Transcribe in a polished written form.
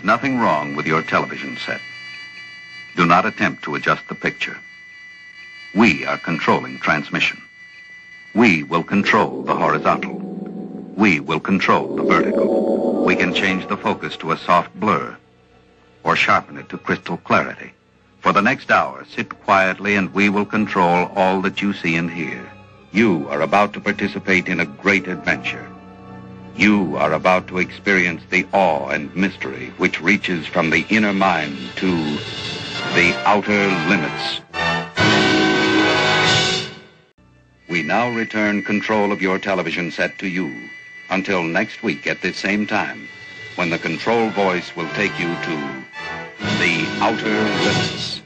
nothing wrong with your television set. Do not attempt to adjust the picture. We are controlling transmission. We will control the horizontal. We will control the vertical. We can change the focus to a soft blur or sharpen it to crystal clarity. For the next hour, sit quietly and we will control all that you see and hear. You are about to participate in a great adventure. You are about to experience the awe and mystery which reaches from the inner mind to the outer limits. We now return control of your television set to you. Until next week at this same time, when the control voice will take you to the outer limits.